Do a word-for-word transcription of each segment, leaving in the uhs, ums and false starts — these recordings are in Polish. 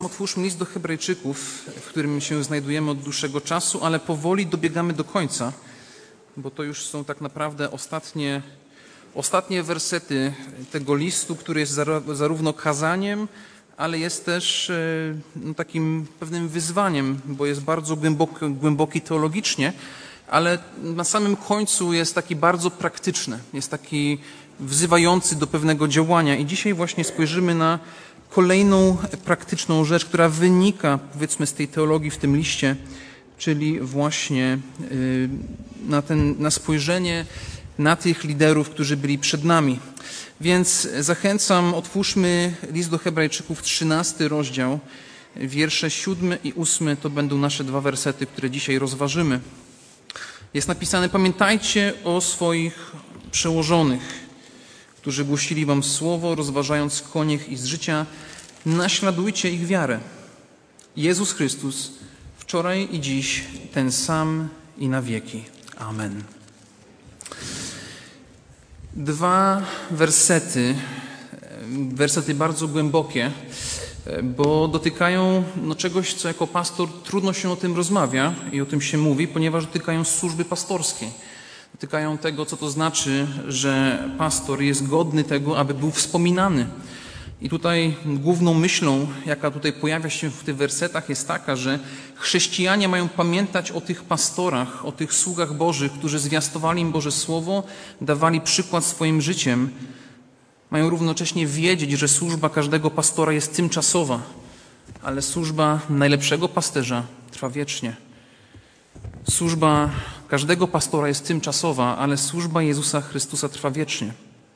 Otwórzmy list do Hebrajczyków, w którym się znajdujemy od dłuższego czasu, ale powoli dobiegamy do końca, bo to już są tak naprawdę ostatnie, ostatnie wersety tego listu, który jest zarówno kazaniem, ale jest też no, takim pewnym wyzwaniem, bo jest bardzo głęboki, głęboki teologicznie, ale na samym końcu jest taki bardzo praktyczny, jest taki wzywający do pewnego działania. I dzisiaj właśnie spojrzymy na kolejną praktyczną rzecz, która wynika, powiedzmy, z tej teologii w tym liście, czyli właśnie na, ten, na spojrzenie na tych liderów, którzy byli przed nami. Więc zachęcam, otwórzmy list do Hebrajczyków, trzynasty rozdział, wiersze siódmy i ósmy, to będą nasze dwa wersety, które dzisiaj rozważymy. Jest napisane: pamiętajcie o swoich przełożonych, którzy głosili wam słowo, rozważając koniec ich z życia, naśladujcie ich wiarę. Jezus Chrystus, wczoraj i dziś, ten sam i na wieki. Amen. Dwa wersety, wersety bardzo głębokie, bo dotykają no, czegoś, co jako pastor trudno się o tym rozmawia i o tym się mówi, ponieważ dotykają służby pastorskiej. Dotykają tego, co to znaczy, że pastor jest godny tego, aby był wspominany. I tutaj główną myślą, jaka tutaj pojawia się w tych wersetach, jest taka, że chrześcijanie mają pamiętać o tych pastorach, o tych sługach Bożych, którzy zwiastowali im Boże Słowo, dawali przykład swoim życiem. Mają równocześnie wiedzieć, że służba każdego pastora jest tymczasowa, ale służba najlepszego pasterza trwa wiecznie. Służba każdego pastora jest tymczasowa, ale służba Jezusa Chrystusa trwa wiecznie.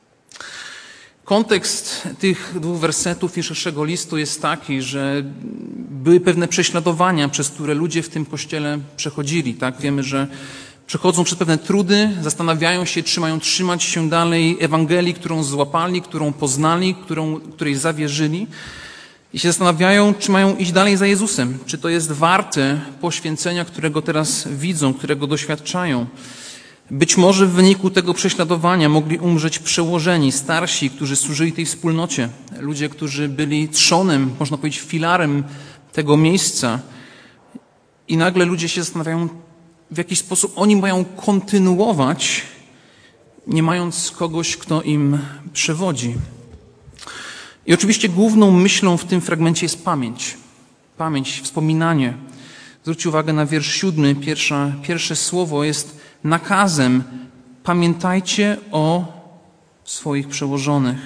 Kontekst tych dwóch wersetów i szerszego listu jest taki, że były pewne prześladowania, przez które ludzie w tym kościele przechodzili. Tak? Wiemy, że przechodzą przez pewne trudy, zastanawiają się, czy mają trzymać się dalej Ewangelii, którą złapali, którą poznali, którą, której zawierzyli. I się zastanawiają, czy mają iść dalej za Jezusem, czy to jest warte poświęcenia, którego teraz widzą, którego doświadczają. Być może w wyniku tego prześladowania mogli umrzeć przełożeni, starsi, którzy służyli tej wspólnocie. Ludzie, którzy byli trzonem, można powiedzieć filarem tego miejsca. I nagle ludzie się zastanawiają, w jaki sposób oni mają kontynuować, nie mając kogoś, kto im przewodzi. I oczywiście główną myślą w tym fragmencie jest pamięć. Pamięć, wspominanie. Zwróćcie uwagę na wiersz siódmy. Pierwsza, pierwsze słowo jest nakazem. Pamiętajcie o swoich przełożonych.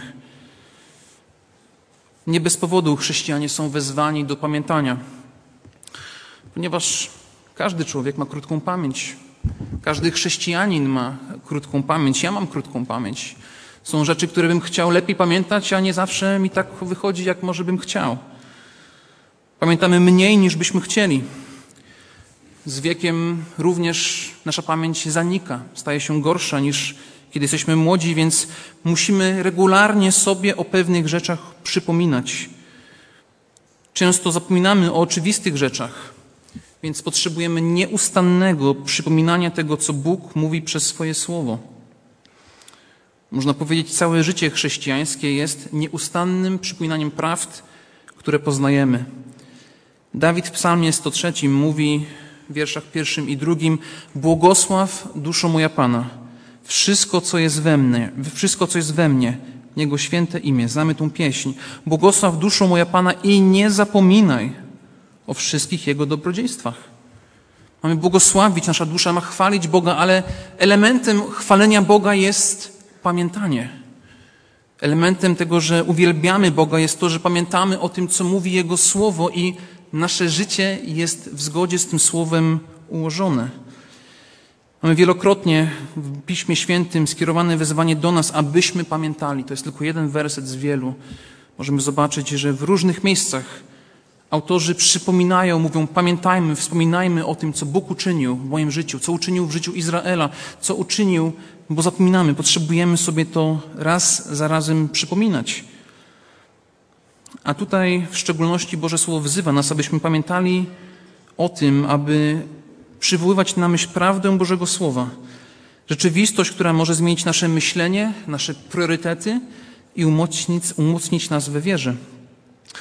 Nie bez powodu chrześcijanie są wezwani do pamiętania. Ponieważ każdy człowiek ma krótką pamięć. Każdy chrześcijanin ma krótką pamięć. Ja mam krótką pamięć. Są rzeczy, które bym chciał lepiej pamiętać, a nie zawsze mi tak wychodzi, jak może bym chciał. Pamiętamy mniej, niż byśmy chcieli. Z wiekiem również nasza pamięć zanika, staje się gorsza niż kiedy jesteśmy młodzi, więc musimy regularnie sobie o pewnych rzeczach przypominać. Często zapominamy o oczywistych rzeczach, więc potrzebujemy nieustannego przypominania tego, co Bóg mówi przez swoje słowo. Można powiedzieć, całe życie chrześcijańskie jest nieustannym przypominaniem prawd, które poznajemy. Dawid w psalmie sto trzecim mówi w wierszach pierwszym i drugim: błogosław duszo moja Pana, wszystko co jest we mnie, wszystko co jest we mnie, Jego święte imię, znamy tą pieśń. Błogosław duszo moja Pana i nie zapominaj o wszystkich Jego dobrodziejstwach. Mamy błogosławić, nasza dusza ma chwalić Boga, ale elementem chwalenia Boga jest pamiętanie. Elementem tego, że uwielbiamy Boga, jest to, że pamiętamy o tym, co mówi Jego Słowo i nasze życie jest w zgodzie z tym Słowem ułożone. Mamy wielokrotnie w Piśmie Świętym skierowane wezwanie do nas, abyśmy pamiętali. To jest tylko jeden werset z wielu. Możemy zobaczyć, że w różnych miejscach autorzy przypominają, mówią: pamiętajmy, wspominajmy o tym, co Bóg uczynił w moim życiu, co uczynił w życiu Izraela, co uczynił, bo zapominamy, potrzebujemy sobie to raz za razem przypominać. A tutaj w szczególności Boże Słowo wzywa nas, abyśmy pamiętali o tym, aby przywoływać na myśl prawdę Bożego Słowa. Rzeczywistość, która może zmienić nasze myślenie, nasze priorytety i umocnić, umocnić nas we wierze.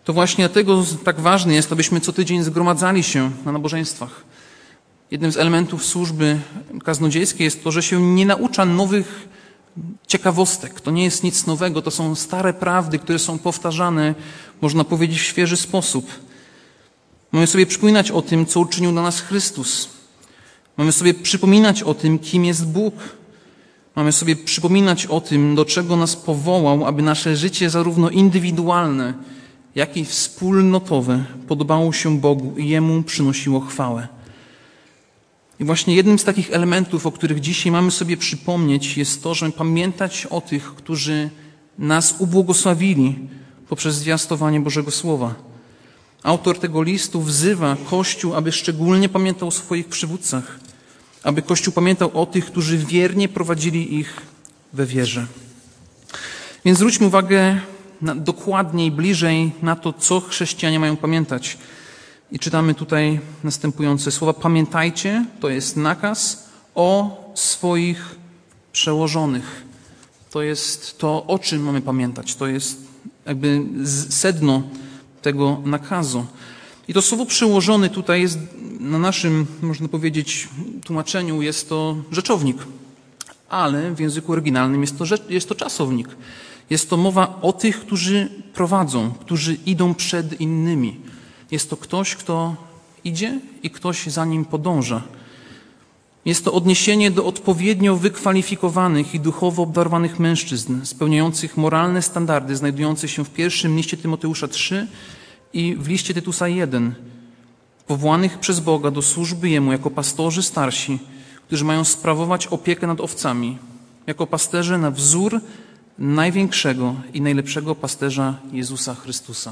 To właśnie dlatego tak ważne jest, abyśmy co tydzień zgromadzali się na nabożeństwach. Jednym z elementów służby kaznodziejskiej jest to, że się nie naucza nowych ciekawostek. To nie jest nic nowego, to są stare prawdy, które są powtarzane, można powiedzieć, w świeży sposób. Mamy sobie przypominać o tym, co uczynił dla nas Chrystus. Mamy sobie przypominać o tym, kim jest Bóg. Mamy sobie przypominać o tym, do czego nas powołał, aby nasze życie zarówno indywidualne, jak i wspólnotowe podobało się Bogu i Jemu przynosiło chwałę. I właśnie jednym z takich elementów, o których dzisiaj mamy sobie przypomnieć, jest to, żeby pamiętać o tych, którzy nas ubłogosławili poprzez zwiastowanie Bożego Słowa. Autor tego listu wzywa Kościół, aby szczególnie pamiętał o swoich przywódcach, aby Kościół pamiętał o tych, którzy wiernie prowadzili ich we wierze. Więc zwróćmy uwagę na, dokładniej, bliżej na to, co chrześcijanie mają pamiętać. I czytamy tutaj następujące słowa. Pamiętajcie, to jest nakaz o swoich przełożonych. To jest to, o czym mamy pamiętać. To jest jakby sedno tego nakazu. I to słowo przełożony tutaj jest na naszym, można powiedzieć, tłumaczeniu jest to rzeczownik. Ale w języku oryginalnym jest to, jest to czasownik. Jest to mowa o tych, którzy prowadzą, którzy idą przed innymi. Jest to ktoś, kto idzie i ktoś za nim podąża. Jest to odniesienie do odpowiednio wykwalifikowanych i duchowo obdarowanych mężczyzn, spełniających moralne standardy, znajdujących się w pierwszym liście Tymoteusza trzy i w liście Tytusa jeden, powołanych przez Boga do służby Jemu jako pastorzy starsi, którzy mają sprawować opiekę nad owcami, jako pasterze na wzór największego i najlepszego pasterza Jezusa Chrystusa.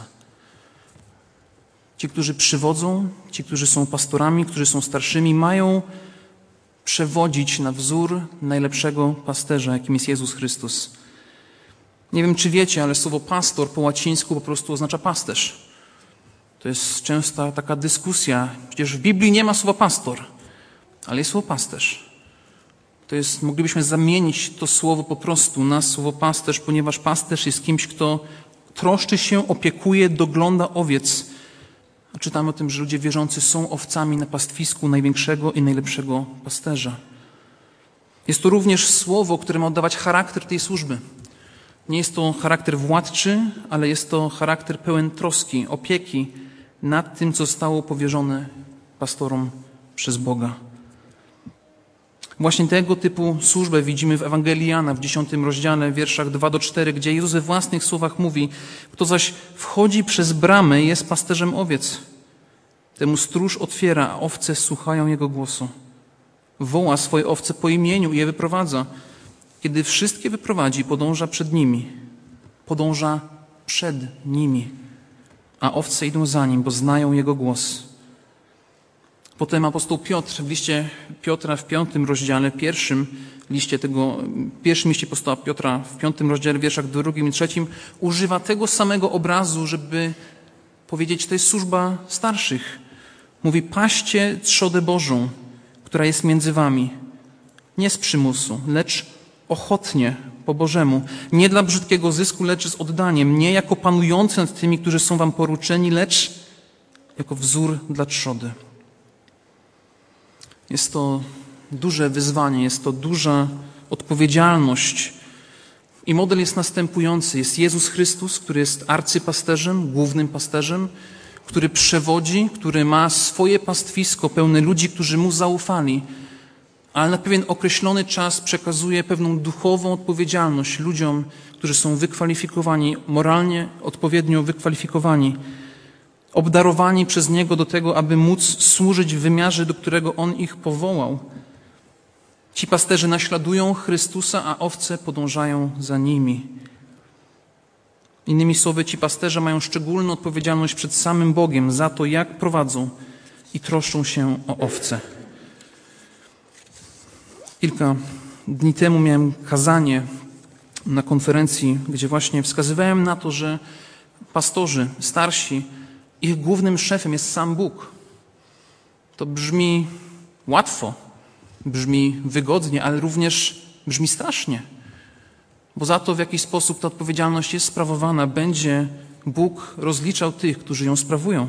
Ci, którzy przywodzą, ci, którzy są pastorami, którzy są starszymi, mają przewodzić na wzór najlepszego pasterza, jakim jest Jezus Chrystus. Nie wiem, czy wiecie, ale słowo pastor po łacińsku po prostu oznacza pasterz. To jest częsta taka dyskusja. Przecież w Biblii nie ma słowa pastor, ale jest słowo pasterz. To jest, moglibyśmy zamienić to słowo po prostu na słowo pasterz, ponieważ pasterz jest kimś, kto troszczy się, opiekuje, dogląda owiec. Czytamy o tym, że ludzie wierzący są owcami na pastwisku największego i najlepszego pasterza. Jest to również słowo, które ma oddawać charakter tej służby. Nie jest to charakter władczy, ale jest to charakter pełen troski, opieki nad tym, co zostało powierzone pastorom przez Boga. Właśnie tego typu służbę widzimy w Ewangelii Jana w dziesiątym rozdziale, wierszach dwa do czterech, gdzie Jezus we własnych słowach mówi: kto zaś wchodzi przez bramę, jest pasterzem owiec. Temu stróż otwiera, a owce słuchają Jego głosu. Woła swoje owce po imieniu i je wyprowadza. Kiedy wszystkie wyprowadzi, podąża przed nimi. Podąża przed nimi. A owce idą za Nim, bo znają Jego głos. Potem apostoł Piotr w liście Piotra w piątym rozdziale, pierwszym liście tego, pierwszym liście apostoła Piotra w piątym rozdziale, wierszach drugim i trzecim, używa tego samego obrazu, żeby powiedzieć, to jest służba starszych. Mówi: paście trzodę Bożą, która jest między wami, nie z przymusu, lecz ochotnie, po Bożemu, nie dla brzydkiego zysku, lecz z oddaniem, nie jako panujący nad tymi, którzy są wam poruczeni, lecz jako wzór dla trzody. Jest to duże wyzwanie, jest to duża odpowiedzialność. I model jest następujący. Jest Jezus Chrystus, który jest arcypasterzem, głównym pasterzem, który przewodzi, który ma swoje pastwisko pełne ludzi, którzy Mu zaufali, ale na pewien określony czas przekazuje pewną duchową odpowiedzialność ludziom, którzy są wykwalifikowani, moralnie odpowiednio wykwalifikowani, obdarowani przez Niego do tego, aby móc służyć w wymiarze, do którego On ich powołał. Ci pasterze naśladują Chrystusa, a owce podążają za nimi. Innymi słowy, ci pasterze mają szczególną odpowiedzialność przed samym Bogiem za to, jak prowadzą i troszczą się o owce. Kilka dni temu miałem kazanie na konferencji, gdzie właśnie wskazywałem na to, że pastorzy, starsi, ich głównym szefem jest sam Bóg. To brzmi łatwo, brzmi wygodnie, ale również brzmi strasznie. Bo za to, w jaki sposób ta odpowiedzialność jest sprawowana, będzie Bóg rozliczał tych, którzy ją sprawują.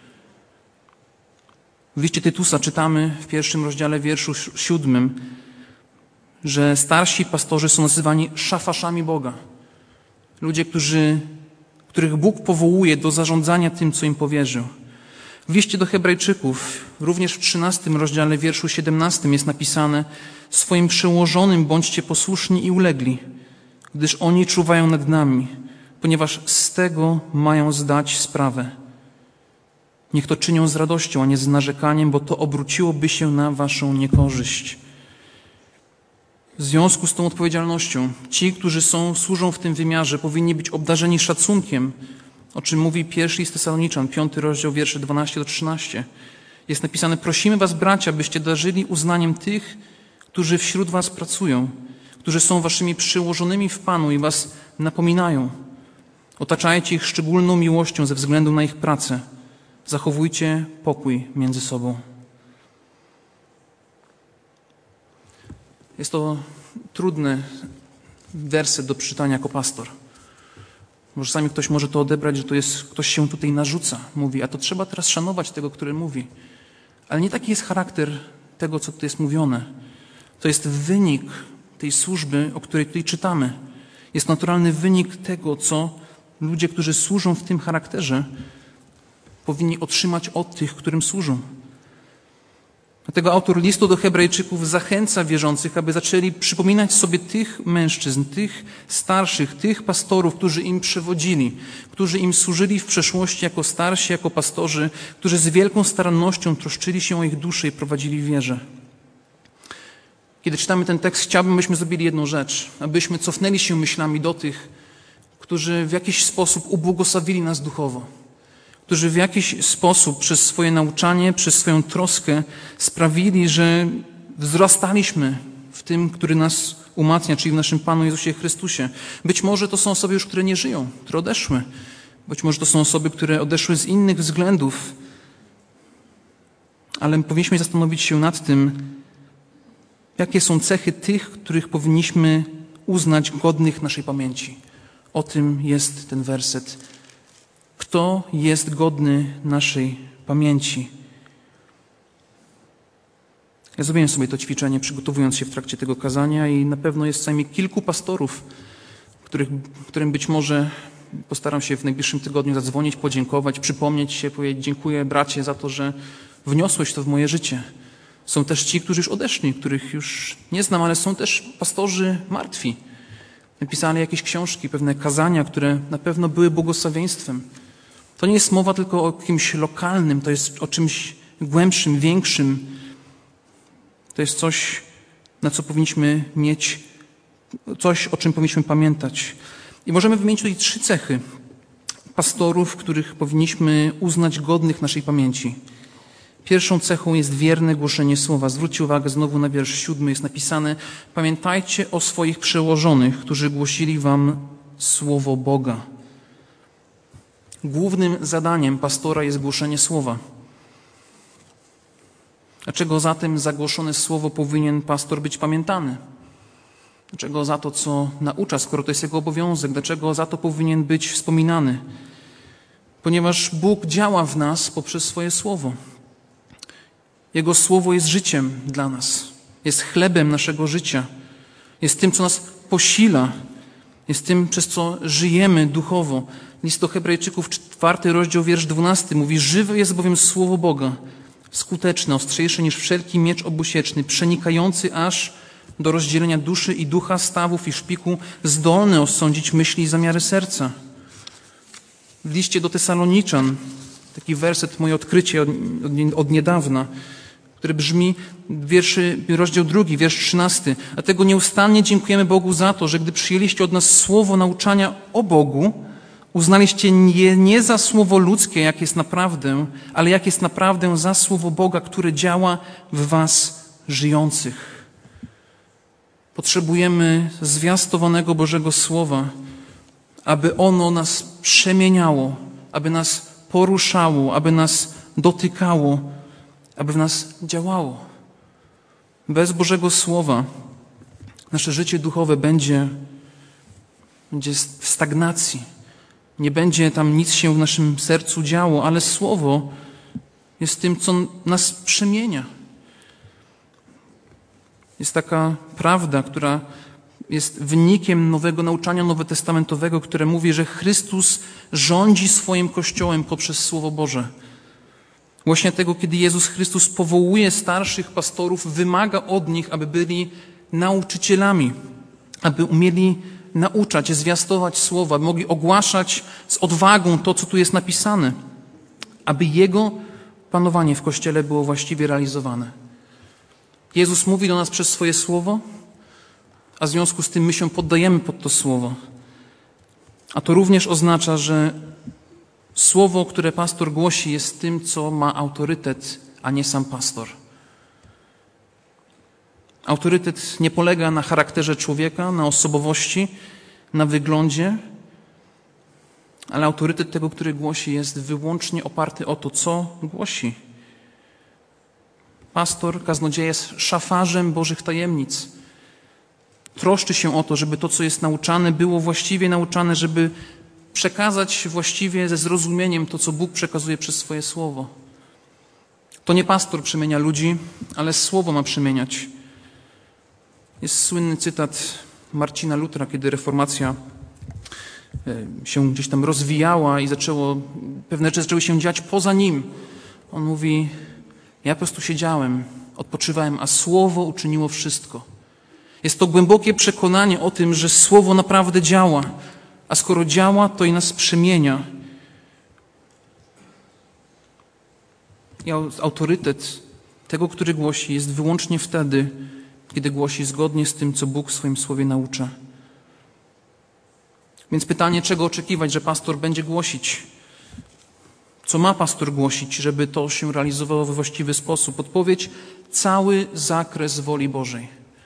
W liście Tytusa czytamy w pierwszym rozdziale wierszu siódmym, że starsi pastorzy są nazywani szafaszami Boga. Ludzie, którzy, których Bóg powołuje do zarządzania tym, co im powierzył. W liście do Hebrajczyków, również w trzynastym rozdziale wierszu siedemnastym jest napisane: swoim przełożonym bądźcie posłuszni i ulegli, gdyż oni czuwają nad nami, ponieważ z tego mają zdać sprawę. Niech to czynią z radością, a nie z narzekaniem, bo to obróciłoby się na waszą niekorzyść. W związku z tą odpowiedzialnością ci, którzy są, służą w tym wymiarze, powinni być obdarzeni szacunkiem, o czym mówi pierwszy list Tesaloniczan, piąty rozdział, wiersze dwanaście do trzynastu. Jest napisane: prosimy was, bracia, byście darzyli uznaniem tych, którzy wśród was pracują, którzy są waszymi przełożonymi w Panu i was napominają. Otaczajcie ich szczególną miłością ze względu na ich pracę. Zachowujcie pokój między sobą. Jest to trudny werset do przeczytania jako pastor. Może czasami ktoś może to odebrać, że to jest, ktoś się tutaj narzuca, mówi, a to trzeba teraz szanować tego, który mówi. Ale nie taki jest charakter tego, co tu jest mówione. To jest wynik tej służby, o której tutaj czytamy. Jest naturalny wynik tego, co ludzie, którzy służą w tym charakterze, powinni otrzymać od tych, którym służą. Dlatego autor listu do Hebrajczyków zachęca wierzących, aby zaczęli przypominać sobie tych mężczyzn, tych starszych, tych pastorów, którzy im przewodzili, którzy im służyli w przeszłości jako starsi, jako pastorzy, którzy z wielką starannością troszczyli się o ich duszę i prowadzili w wierze. Kiedy czytamy ten tekst, chciałbym, byśmy zrobili jedną rzecz, abyśmy cofnęli się myślami do tych, którzy w jakiś sposób ubłogosławili nas duchowo, którzy w jakiś sposób przez swoje nauczanie, przez swoją troskę sprawili, że wzrastaliśmy w tym, który nas umacnia, czyli w naszym Panu Jezusie Chrystusie. Być może to są osoby już, które nie żyją, które odeszły. Być może to są osoby, które odeszły z innych względów. Ale powinniśmy zastanowić się nad tym, jakie są cechy tych, których powinniśmy uznać godnych naszej pamięci. O tym jest ten werset. Kto jest godny naszej pamięci? Ja zrobiłem sobie to ćwiczenie, przygotowując się w trakcie tego kazania i na pewno jest co najmniej kilku pastorów, których, którym być może postaram się w najbliższym tygodniu zadzwonić, podziękować, przypomnieć się, powiedzieć: dziękuję, bracie, za to, że wniosłeś to w moje życie. Są też ci, którzy już odeszli, których już nie znam, ale są też pastorzy martwi. Napisali jakieś książki, pewne kazania, które na pewno były błogosławieństwem. To nie jest mowa tylko o kimś lokalnym, to jest o czymś głębszym, większym. To jest coś, na co powinniśmy mieć, coś, o czym powinniśmy pamiętać. I możemy wymienić tutaj trzy cechy pastorów, których powinniśmy uznać godnych naszej pamięci. Pierwszą cechą jest wierne głoszenie słowa. Zwróćcie uwagę znowu na wiersz siódmy, jest napisane: pamiętajcie o swoich przełożonych, którzy głosili wam słowo Boga. Głównym zadaniem pastora jest głoszenie słowa. Dlaczego zatem za głoszone słowo powinien pastor być pamiętany? Dlaczego za to, co naucza, skoro to jest jego obowiązek? Dlaczego za to powinien być wspominany? Ponieważ Bóg działa w nas poprzez swoje słowo. Jego słowo jest życiem dla nas. Jest chlebem naszego życia. Jest tym, co nas posila. Jest tym, przez co żyjemy duchowo. List do Hebrajczyków, czwarty rozdział, wiersz dwunasty mówi: żywe jest bowiem słowo Boga, skuteczne, ostrzejsze niż wszelki miecz obusieczny, przenikający aż do rozdzielenia duszy i ducha, stawów i szpiku, zdolny osądzić myśli i zamiary serca. W liście do Tesaloniczan, taki werset, moje odkrycie od, od, od niedawna, który brzmi, wierszy, rozdział drugi, wiersz trzynasty. Dlatego nieustannie dziękujemy Bogu za to, że gdy przyjęliście od nas słowo nauczania o Bogu, uznaliście nie, nie za słowo ludzkie, jak jest naprawdę, ale jak jest naprawdę za słowo Boga, które działa w was żyjących. Potrzebujemy zwiastowanego Bożego Słowa, aby ono nas przemieniało, aby nas poruszało, aby nas dotykało, aby w nas działało. Bez Bożego Słowa nasze życie duchowe będzie, będzie w stagnacji. Nie będzie tam nic się w naszym sercu działo, ale Słowo jest tym, co nas przemienia. Jest taka prawda, która jest wynikiem nowego nauczania nowotestamentowego, które mówi, że Chrystus rządzi swoim Kościołem poprzez Słowo Boże. Właśnie tego, kiedy Jezus Chrystus powołuje starszych pastorów, wymaga od nich, aby byli nauczycielami, aby umieli nauczać, zwiastować słowa, aby mogli ogłaszać z odwagą to, co tu jest napisane, aby Jego panowanie w Kościele było właściwie realizowane. Jezus mówi do nas przez swoje słowo, a w związku z tym my się poddajemy pod to słowo. A to również oznacza, że słowo, które pastor głosi, jest tym, co ma autorytet, a nie sam pastor. Autorytet nie polega na charakterze człowieka, na osobowości, na wyglądzie, ale autorytet tego, który głosi, jest wyłącznie oparty o to, co głosi. Pastor, kaznodzieja jest szafarzem Bożych tajemnic. Troszczy się o to, żeby to, co jest nauczane, było właściwie nauczane, żeby przekazać właściwie ze zrozumieniem to, co Bóg przekazuje przez swoje słowo. To nie pastor przemienia ludzi, ale słowo ma przemieniać. Jest słynny cytat Marcina Lutra, kiedy reformacja się gdzieś tam rozwijała i zaczęło, pewne rzeczy zaczęły się dziać poza nim. On mówi: ja po prostu siedziałem, odpoczywałem, a słowo uczyniło wszystko. Jest to głębokie przekonanie o tym, że słowo naprawdę działa, a skoro działa, to i nas przemienia. I autorytet tego, który głosi, jest wyłącznie wtedy, kiedy głosi zgodnie z tym, co Bóg w swoim słowie naucza. Więc pytanie, czego oczekiwać, że pastor będzie głosić? Co ma pastor głosić, żeby to się realizowało we właściwy sposób? Odpowiedź: cały zakres woli Bożej.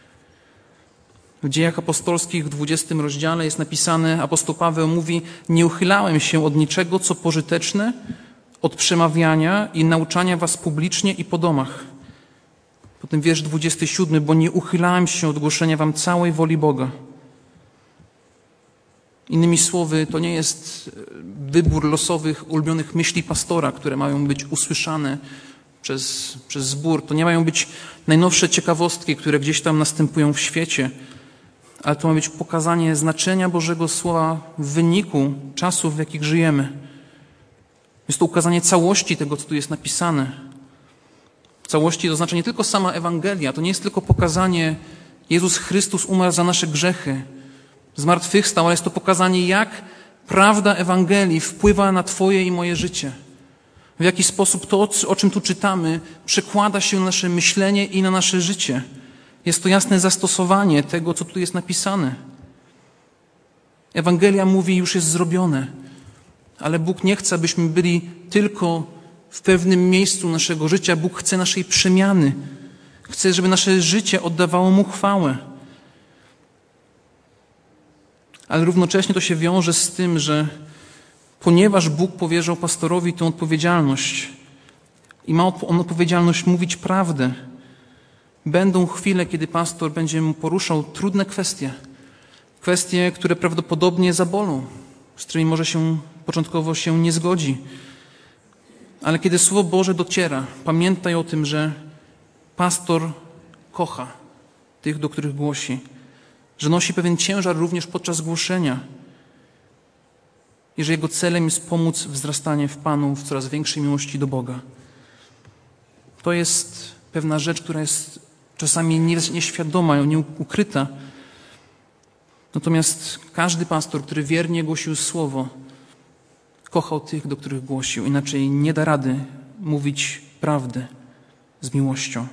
W Dziejach Apostolskich w dwudziestym rozdziale jest napisane, apostoł Paweł mówi: nie uchylałem się od niczego, co pożyteczne, od przemawiania i nauczania was publicznie i po domach. Potem wiersz dwudziesty siódmy, bo nie uchylałem się od głoszenia wam całej woli Boga. Innymi słowy, to nie jest wybór losowych, ulubionych myśli pastora, które mają być usłyszane przez, przez zbór. To nie mają być najnowsze ciekawostki, które gdzieś tam następują w świecie, ale to ma być pokazanie znaczenia Bożego Słowa w wyniku czasów, w jakich żyjemy. Jest to ukazanie całości tego, co tu jest napisane. Całości to znaczy nie tylko sama Ewangelia, to nie jest tylko pokazanie: Jezus Chrystus umarł za nasze grzechy, zmartwychwstał, ale jest to pokazanie, jak prawda Ewangelii wpływa na Twoje i moje życie. W jaki sposób to, o czym tu czytamy, przekłada się na nasze myślenie i na nasze życie. Jest to jasne zastosowanie tego, co tu jest napisane. Ewangelia mówi: już jest zrobione, ale Bóg nie chce, abyśmy byli tylko w pewnym miejscu naszego życia. Bóg chce naszej przemiany. Chce, żeby nasze życie oddawało Mu chwałę. Ale równocześnie to się wiąże z tym, że ponieważ Bóg powierzał pastorowi tę odpowiedzialność i ma on odpowiedzialność mówić prawdę, będą chwile, kiedy pastor będzie mu poruszał trudne kwestie. Kwestie, które prawdopodobnie zabolą, z którymi może się początkowo się nie zgodzi. Ale kiedy Słowo Boże dociera, pamiętaj o tym, że pastor kocha tych, do których głosi, że nosi pewien ciężar również podczas głoszenia i że jego celem jest pomóc wzrastanie w Panu w coraz większej miłości do Boga. To jest pewna rzecz, która jest czasami nieświadoma, nieukryta. Natomiast każdy pastor, który wiernie głosił Słowo, kochał tych, do których głosił. Inaczej nie da rady mówić prawdy z miłością.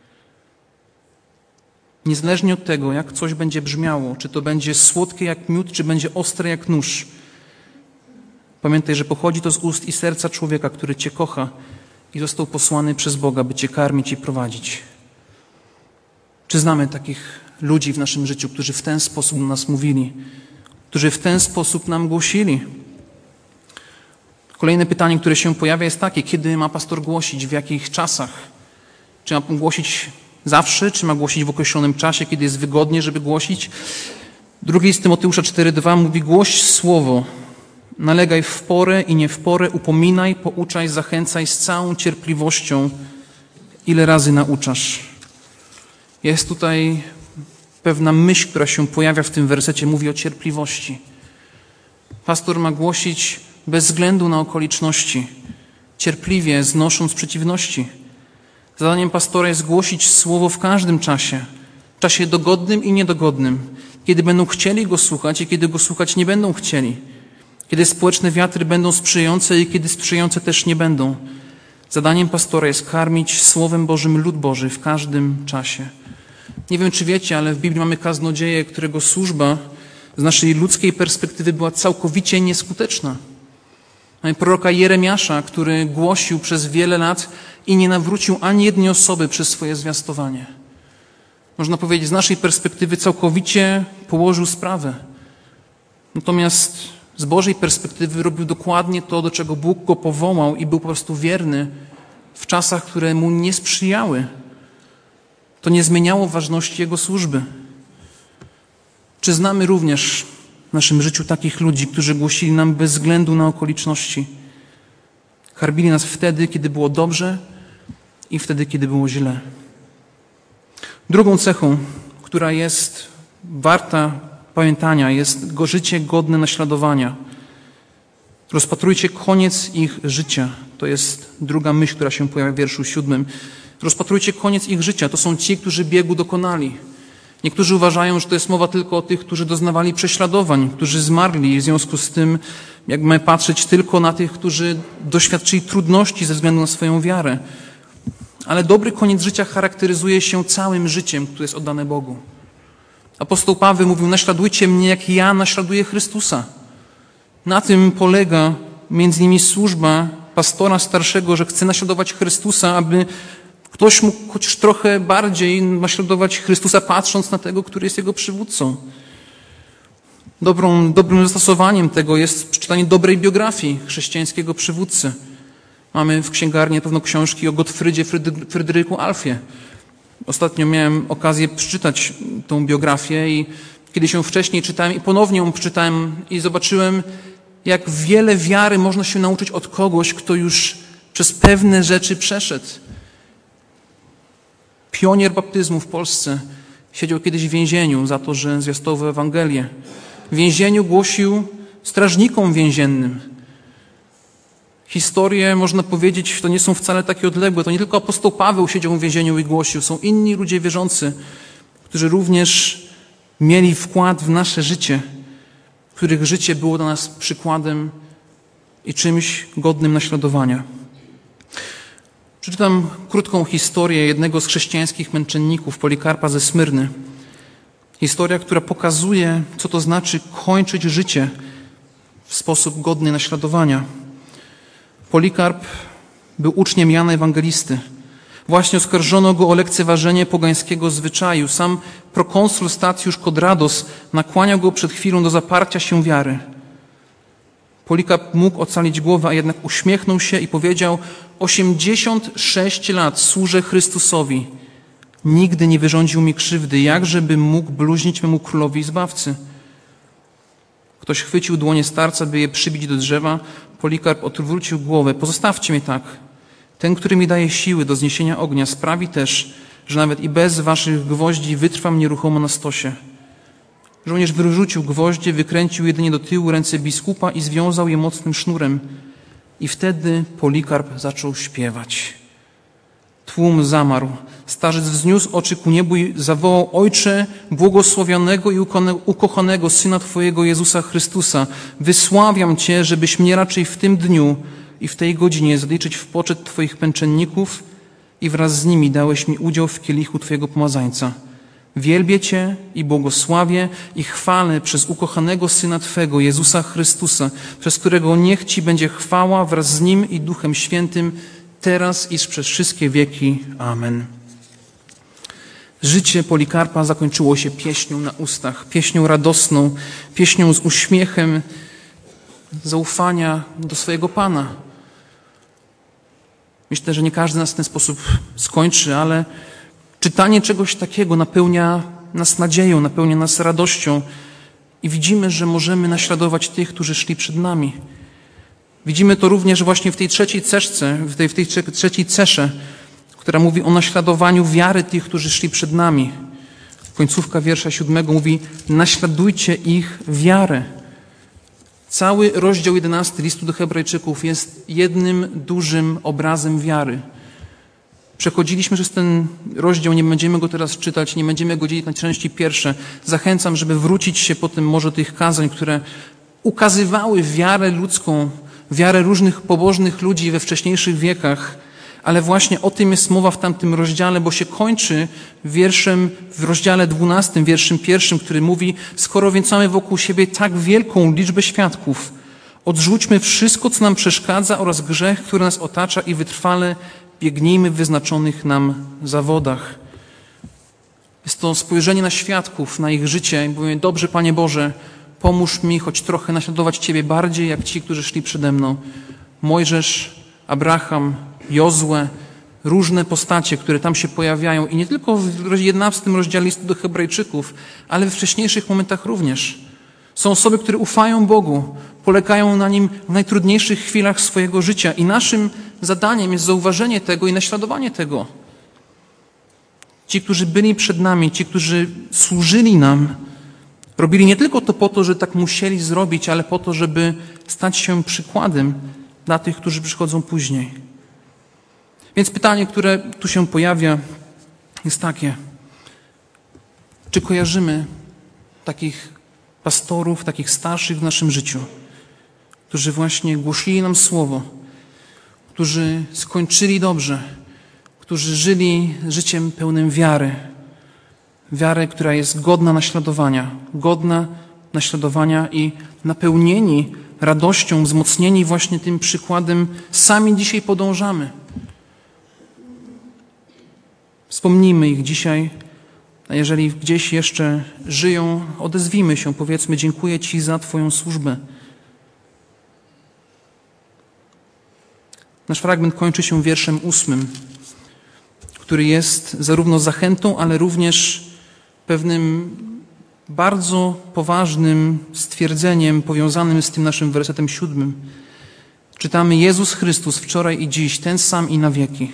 Niezależnie od tego, jak coś będzie brzmiało, czy to będzie słodkie jak miód, czy będzie ostre jak nóż, pamiętaj, że pochodzi to z ust i serca człowieka, który Cię kocha i został posłany przez Boga, by Cię karmić i prowadzić. Czy znamy takich ludzi w naszym życiu, którzy w ten sposób do nas mówili, którzy w ten sposób nam głosili? Kolejne pytanie, które się pojawia, jest takie: kiedy ma pastor głosić, w jakich czasach? Czy ma głosić zawsze, czy ma głosić w określonym czasie, kiedy jest wygodnie, żeby głosić? Drugi list Tymoteusza cztery dwa mówi: głoś słowo Nalegaj w porę i nie w porę, upominaj, pouczaj, zachęcaj z całą cierpliwością, ile razy nauczasz. Jest tutaj pewna myśl, która się pojawia w tym wersecie, mówi o cierpliwości. Pastor ma głosić bez względu na okoliczności, cierpliwie znosząc przeciwności. Zadaniem pastora jest głosić słowo w każdym czasie, w czasie dogodnym i niedogodnym, kiedy będą chcieli go słuchać i kiedy go słuchać nie będą chcieli, kiedy społeczne wiatry będą sprzyjające i kiedy sprzyjające też nie będą. Zadaniem pastora jest karmić Słowem Bożym lud Boży w każdym czasie. Nie wiem, czy wiecie, ale w Biblii mamy kaznodzieję, którego służba z naszej ludzkiej perspektywy była całkowicie nieskuteczna. Mamy proroka Jeremiasza, który głosił przez wiele lat i nie nawrócił ani jednej osoby przez swoje zwiastowanie. Można powiedzieć, z naszej perspektywy całkowicie położył sprawę. Natomiast z Bożej perspektywy robił dokładnie to, do czego Bóg go powołał i był po prostu wierny w czasach, które mu nie sprzyjały. To nie zmieniało ważności jego służby. Czy znamy również w naszym życiu takich ludzi, którzy głosili nam bez względu na okoliczności? Karmili nas wtedy, kiedy było dobrze i wtedy, kiedy było źle. Drugą cechą, która jest warta pamiętania, jest go życie godne naśladowania. Rozpatrujcie koniec ich życia. To jest druga myśl, która się pojawia w wierszu siódmym. Rozpatrujcie koniec ich życia. To są ci, którzy biegu dokonali. Niektórzy uważają, że to jest mowa tylko o tych, którzy doznawali prześladowań, którzy zmarli. W związku z tym, jak mamy patrzeć tylko na tych, którzy doświadczyli trudności ze względu na swoją wiarę. Ale dobry koniec życia charakteryzuje się całym życiem, które jest oddane Bogu. Apostoł Paweł mówił, naśladujcie mnie, jak ja naśladuję Chrystusa. Na tym polega między innymi służba pastora starszego, że chce naśladować Chrystusa, aby ktoś mógł chociaż trochę bardziej naśladować Chrystusa, patrząc na tego, który jest jego przywódcą. Dobrą, dobrym zastosowaniem tego jest przeczytanie dobrej biografii chrześcijańskiego przywódcy. Mamy w księgarni na pewno książki o Gottfrydzie Fryderyku Alfie. Ostatnio miałem okazję przeczytać tą biografię i kiedy się wcześniej czytałem i ponownie ją przeczytałem i zobaczyłem, jak wiele wiary można się nauczyć od kogoś, kto już przez pewne rzeczy przeszedł. Pionier baptyzmu w Polsce siedział kiedyś w więzieniu za to, że zwiastował Ewangelię. W więzieniu głosił strażnikom więziennym. Historie, można powiedzieć, to nie są wcale takie odległe. To nie tylko apostoł Paweł siedział w więzieniu i głosił. Są inni ludzie wierzący, którzy również mieli wkład w nasze życie, których życie było dla nas przykładem i czymś godnym naśladowania. Przeczytam krótką historię jednego z chrześcijańskich męczenników, Polikarpa ze Smyrny. Historia, która pokazuje, co to znaczy kończyć życie w sposób godny naśladowania. Polikarp był uczniem Jana Ewangelisty. Właśnie oskarżono go o lekceważenie pogańskiego zwyczaju. Sam prokonsul Stacjusz Kodrados nakłaniał go przed chwilą do zaparcia się wiary. Polikarp mógł ocalić głowę, a jednak uśmiechnął się i powiedział: osiemdziesiąt sześć lat służę Chrystusowi. Nigdy nie wyrządził mi krzywdy. Jakżebym mógł bluźnić memu królowi i Zbawcy? Ktoś chwycił dłonie starca, by je przybić do drzewa. Polikarp odwrócił głowę. Pozostawcie mnie tak. Ten, który mi daje siły do zniesienia ognia, sprawi też, że nawet i bez waszych gwoździ wytrwam nieruchomo na stosie. Żołnierz wyrzucił gwoździe, wykręcił jedynie do tyłu ręce biskupa i związał je mocnym sznurem. I wtedy Polikarp zaczął śpiewać. Tłum zamarł. Starzec wzniósł oczy ku niebu i zawołał: Ojcze, błogosławionego i ukochanego Syna Twojego Jezusa Chrystusa, wysławiam Cię, żebyś mnie raczej w tym dniu i w tej godzinie zliczyć w poczet Twoich męczenników i wraz z nimi dałeś mi udział w kielichu Twojego pomazańca. Wielbię Cię i błogosławię i chwalę przez ukochanego Syna Twego, Jezusa Chrystusa, przez którego niech Ci będzie chwała wraz z Nim i Duchem Świętym, teraz i przez wszystkie wieki. Amen. Życie Polikarpa zakończyło się pieśnią na ustach, pieśnią radosną, pieśnią z uśmiechem zaufania do swojego Pana. Myślę, że nie każdy nas w ten sposób skończy, ale czytanie czegoś takiego napełnia nas nadzieją, napełnia nas radością. I widzimy, że możemy naśladować tych, którzy szli przed nami. Widzimy to również właśnie w tej trzeciej ceszce, w tej, w tej trzeciej cesze, która mówi o naśladowaniu wiary tych, którzy szli przed nami. Końcówka wiersza siódmego mówi: naśladujcie ich wiarę. Cały rozdział jedenasty listu do Hebrajczyków jest jednym dużym obrazem wiary. Przechodziliśmy przez ten rozdział, nie będziemy go teraz czytać, nie będziemy go dzielić na części pierwsze. Zachęcam, żeby wrócić się potem może do tych kazań, które ukazywały wiarę ludzką, wiarę różnych pobożnych ludzi we wcześniejszych wiekach, ale właśnie o tym jest mowa w tamtym rozdziale, bo się kończy wierszem w rozdziale dwunastym, wierszem pierwszym, który mówi: skoro więc mamy wokół siebie tak wielką liczbę świadków, odrzućmy wszystko, co nam przeszkadza oraz grzech, który nas otacza i wytrwale biegnijmy w wyznaczonych nam zawodach. Jest to spojrzenie na świadków, na ich życie i mówię: dobrze, Panie Boże, pomóż mi choć trochę naśladować Ciebie bardziej jak ci, którzy szli przede mną. Mojżesz, Abraham, Jozue, różne postacie, które tam się pojawiają i nie tylko w jedenastym rozdziale listu do Hebrajczyków, ale we wcześniejszych momentach również. Są osoby, które ufają Bogu, polegają na Nim w najtrudniejszych chwilach swojego życia i naszym zadaniem jest zauważenie tego i naśladowanie tego. Ci, którzy byli przed nami, ci, którzy służyli nam, robili nie tylko to po to, że tak musieli zrobić, ale po to, żeby stać się przykładem dla tych, którzy przychodzą później. Więc pytanie, które tu się pojawia, jest takie: czy kojarzymy takich pastorów, takich starszych w naszym życiu, którzy właśnie głosili nam słowo, którzy skończyli dobrze, którzy żyli życiem pełnym wiary, wiary, która jest godna naśladowania, godna naśladowania i napełnieni radością, wzmocnieni właśnie tym przykładem, sami dzisiaj podążamy. Wspomnijmy ich dzisiaj, a jeżeli gdzieś jeszcze żyją, odezwijmy się, powiedzmy: dziękuję Ci za Twoją służbę. Nasz fragment kończy się wierszem ósmym, który jest zarówno zachętą, ale również pewnym bardzo poważnym stwierdzeniem powiązanym z tym naszym wersetem siódmym. Czytamy: Jezus Chrystus wczoraj i dziś, ten sam i na wieki.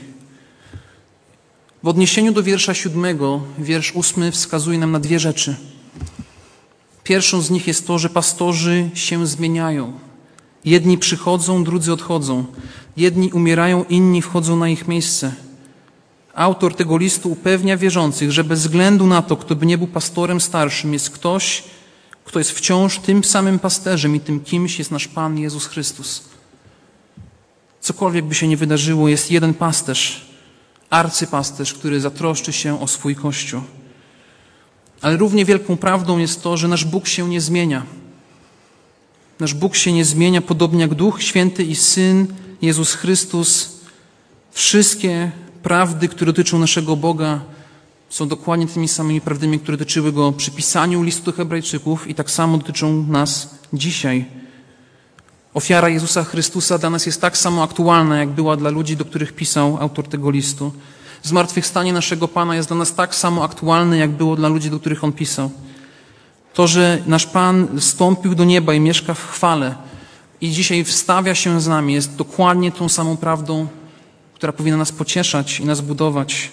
W odniesieniu do wiersza siódmego, wiersz ósmy wskazuje nam na dwie rzeczy. Pierwszą z nich jest to, że pastorzy się zmieniają. Jedni przychodzą, drudzy odchodzą. Jedni umierają, inni wchodzą na ich miejsce. Autor tego listu upewnia wierzących, że bez względu na to, kto by nie był pastorem starszym, jest ktoś, kto jest wciąż tym samym pasterzem i tym kimś jest nasz Pan Jezus Chrystus. Cokolwiek by się nie wydarzyło, jest jeden pasterz, arcypasterz, który zatroszczy się o swój Kościół. Ale równie wielką prawdą jest to, że nasz Bóg się nie zmienia. Nasz Bóg się nie zmienia, podobnie jak Duch Święty i Syn Jezus Chrystus. Wszystkie prawdy, które dotyczą naszego Boga, są dokładnie tymi samymi prawdami, które dotyczyły Go przy pisaniu listu do Hebrajczyków i tak samo dotyczą nas dzisiaj. Ofiara Jezusa Chrystusa dla nas jest tak samo aktualna, jak była dla ludzi, do których pisał autor tego listu. Zmartwychwstanie naszego Pana jest dla nas tak samo aktualne, jak było dla ludzi, do których On pisał. To, że nasz Pan wstąpił do nieba i mieszka w chwale i dzisiaj wstawia się z nami, jest dokładnie tą samą prawdą, która powinna nas pocieszać i nas budować.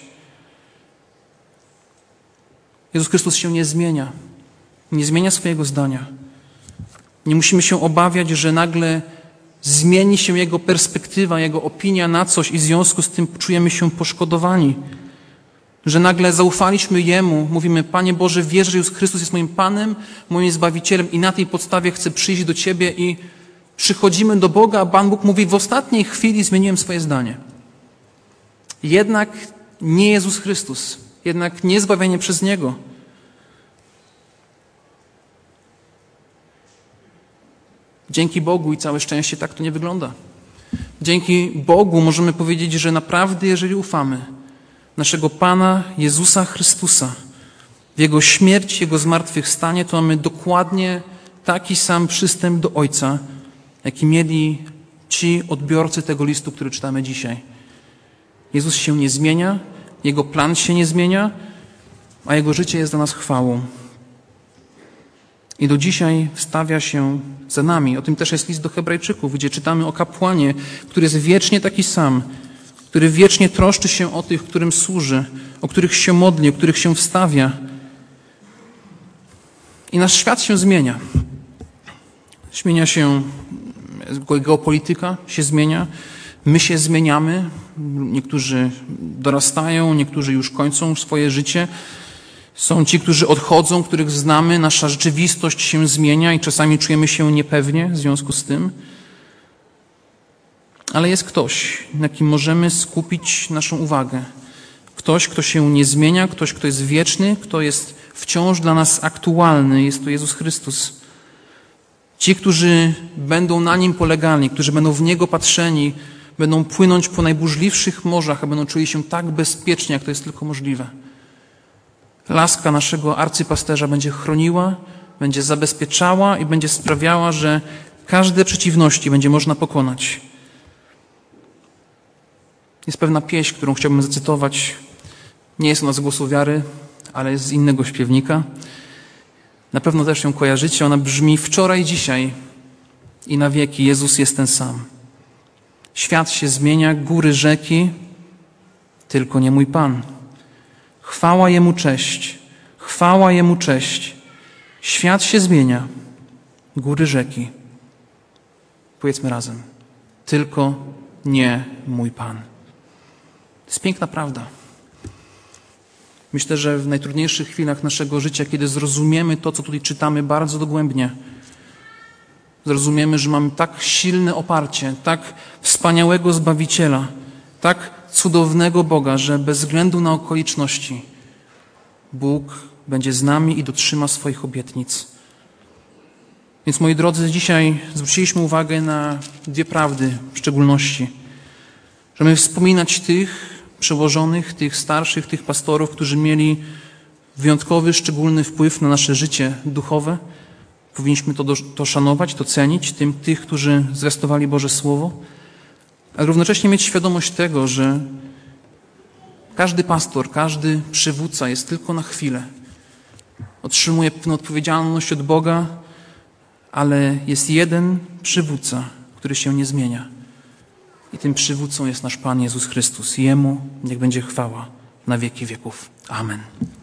Jezus Chrystus się nie zmienia. Nie zmienia swojego zdania. Nie musimy się obawiać, że nagle zmieni się Jego perspektywa, Jego opinia na coś i w związku z tym czujemy się poszkodowani. Że nagle zaufaliśmy Jemu, mówimy: Panie Boże, wierzę, że Jezus Chrystus jest moim Panem, moim Zbawicielem i na tej podstawie chcę przyjść do Ciebie i przychodzimy do Boga, a Pan Bóg mówi: w ostatniej chwili zmieniłem swoje zdanie. Jednak nie Jezus Chrystus, jednak nie zbawienie przez Niego. Dzięki Bogu i całe szczęście tak to nie wygląda. Dzięki Bogu możemy powiedzieć, że naprawdę, jeżeli ufamy naszego Pana Jezusa Chrystusa, w Jego śmierć, Jego zmartwychwstanie, to mamy dokładnie taki sam przystęp do Ojca, jaki mieli ci odbiorcy tego listu, który czytamy dzisiaj. Jezus się nie zmienia, Jego plan się nie zmienia, a Jego życie jest dla nas chwałą. I do dzisiaj wstawia się za nami. O tym też jest list do Hebrajczyków, gdzie czytamy o kapłanie, który jest wiecznie taki sam, który wiecznie troszczy się o tych, którym służy, o których się modli, o których się wstawia. I nasz świat się zmienia. Zmienia się geopolityka, się zmienia. My się zmieniamy. Niektórzy dorastają, niektórzy już kończą swoje życie. Są ci, którzy odchodzą, których znamy. Nasza rzeczywistość się zmienia i czasami czujemy się niepewnie w związku z tym. Ale jest ktoś, na kim możemy skupić naszą uwagę. Ktoś, kto się nie zmienia, ktoś, kto jest wieczny, kto jest wciąż dla nas aktualny. Jest to Jezus Chrystus. Ci, którzy będą na Nim polegali, którzy będą w Niego patrzeni, będą płynąć po najburzliwszych morzach, a będą czuli się tak bezpiecznie, jak to jest tylko możliwe. Laska naszego arcypasterza będzie chroniła, będzie zabezpieczała i będzie sprawiała, że każde przeciwności będzie można pokonać. Jest pewna pieśń, którą chciałbym zacytować. Nie jest ona z głosu wiary, ale jest z innego śpiewnika. Na pewno też ją kojarzycie. Ona brzmi: wczoraj, dzisiaj i na wieki Jezus jest ten sam. Świat się zmienia, góry, rzeki, tylko nie mój Pan. Chwała Jemu cześć, chwała Jemu cześć. Świat się zmienia, góry, rzeki. Powiedzmy razem: tylko nie mój Pan. To jest piękna prawda. Myślę, że w najtrudniejszych chwilach naszego życia, kiedy zrozumiemy to, co tutaj czytamy bardzo dogłębnie, zrozumiemy, że mamy tak silne oparcie, tak wspaniałego Zbawiciela, tak cudownego Boga, że bez względu na okoliczności Bóg będzie z nami i dotrzyma swoich obietnic. Więc, moi drodzy, dzisiaj zwróciliśmy uwagę na dwie prawdy w szczególności. Żeby wspominać tych przełożonych, tych starszych, tych pastorów, którzy mieli wyjątkowy, szczególny wpływ na nasze życie duchowe. Powinniśmy to, to szanować, to cenić, tym, tych, którzy zwiastowali Boże Słowo, ale równocześnie mieć świadomość tego, że każdy pastor, każdy przywódca jest tylko na chwilę. Otrzymuje pewną odpowiedzialność od Boga, ale jest jeden przywódca, który się nie zmienia. I tym przywódcą jest nasz Pan Jezus Chrystus. Jemu niech będzie chwała na wieki wieków. Amen.